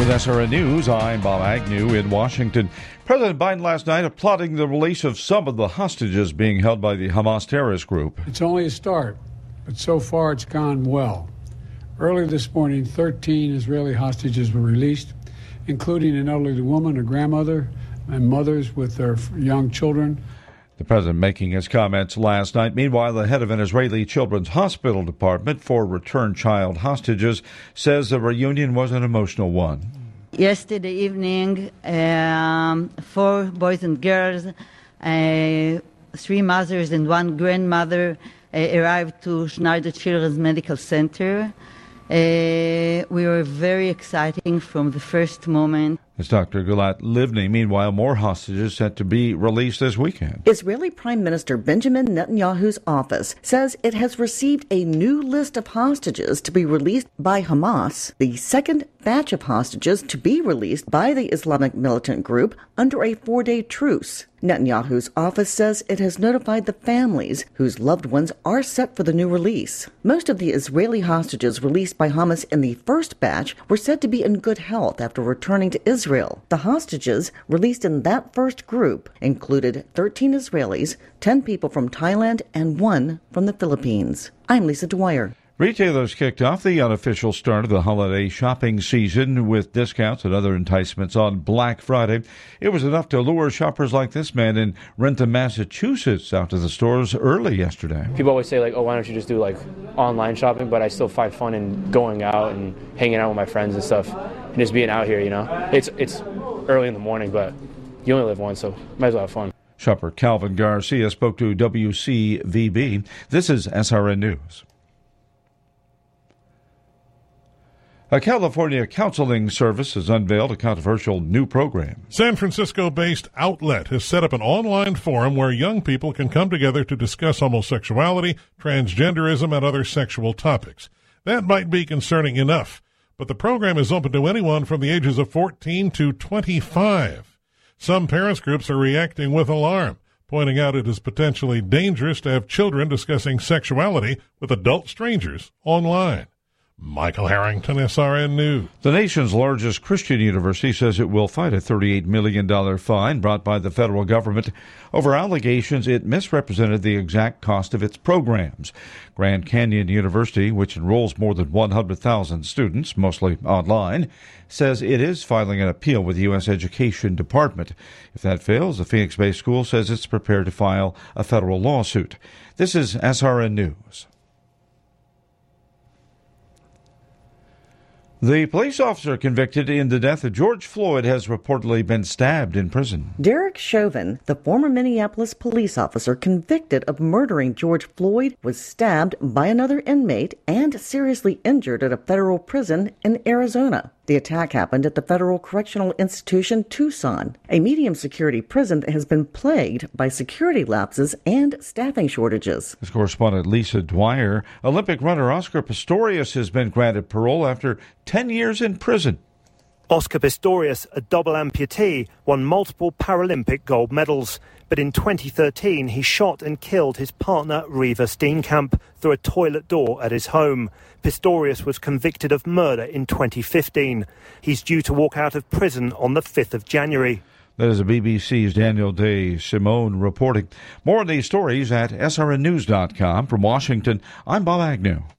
With SRN News, I'm Bob Agnew in Washington. President Biden last night applauding the release of some of the hostages being held by the Hamas terrorist group. It's only a start, but so far it's gone well. Early this morning, 13 Israeli hostages were released, including an elderly woman, a grandmother, and mothers with their young children. The president making his comments last night. Meanwhile, the head of an Israeli children's hospital department for returned child hostages says the reunion was an emotional one. Yesterday evening, 4 boys and girls, 3 mothers and 1 grandmother arrived to Schneider Children's Medical Center. We were very exciting from the first moment. As Dr. Gilad Livni, meanwhile, more hostages set to be released this weekend. Israeli Prime Minister Benjamin Netanyahu's office says it has received a new list of hostages to be released by Hamas, the second batch of hostages to be released by the Islamic militant group under a 4-day truce. Netanyahu's office says it has notified the families whose loved ones are set for the new release. Most of the Israeli hostages released by Hamas in the first batch were said to be in good health after returning to Israel. The hostages released in that first group included 13 Israelis, 10 people from Thailand, and 1 from the Philippines. I'm Lisa Dwyer. Retailers kicked off the unofficial start of the holiday shopping season with discounts and other enticements on Black Friday. It was enough to lure shoppers like this man in Rentham, Massachusetts, out to the stores early yesterday. People always say, why don't you just do, online shopping? But I still find fun in going out and hanging out with my friends and stuff and just being out here, It's early in the morning, but you only live once, so might as well have fun. Shopper Calvin Garcia spoke to WCVB. This is SRN News. A California counseling service has unveiled a controversial new program. San Francisco-based Outlet has set up an online forum where young people can come together to discuss homosexuality, transgenderism, and other sexual topics. That might be concerning enough, but the program is open to anyone from the ages of 14 to 25. Some parents groups are reacting with alarm, pointing out it is potentially dangerous to have children discussing sexuality with adult strangers online. Michael Harrington, SRN News. The nation's largest Christian university says it will fight a $38 million fine brought by the federal government over allegations it misrepresented the exact cost of its programs. Grand Canyon University, which enrolls more than 100,000 students, mostly online, says it is filing an appeal with the U.S. Education Department. If that fails, the Phoenix-based school says it's prepared to file a federal lawsuit. This is SRN News. The police officer convicted in the death of George Floyd has reportedly been stabbed in prison. Derek Chauvin, the former Minneapolis police officer convicted of murdering George Floyd, was stabbed by another inmate and seriously injured at a federal prison in Arizona. The attack happened at the Federal Correctional Institution, Tucson, a medium-security prison that has been plagued by security lapses and staffing shortages. As correspondent Lisa Dwyer, Olympic runner Oscar Pistorius has been granted parole after 10 years in prison. Oscar Pistorius, a double amputee, won multiple Paralympic gold medals. But in 2013, he shot and killed his partner, Reeva Steenkamp, through a toilet door at his home. Pistorius was convicted of murder in 2015. He's due to walk out of prison on the 5th of January. That is the BBC's Daniel Day Simone reporting. More of these stories at srnnews.com. From Washington, I'm Bob Agnew.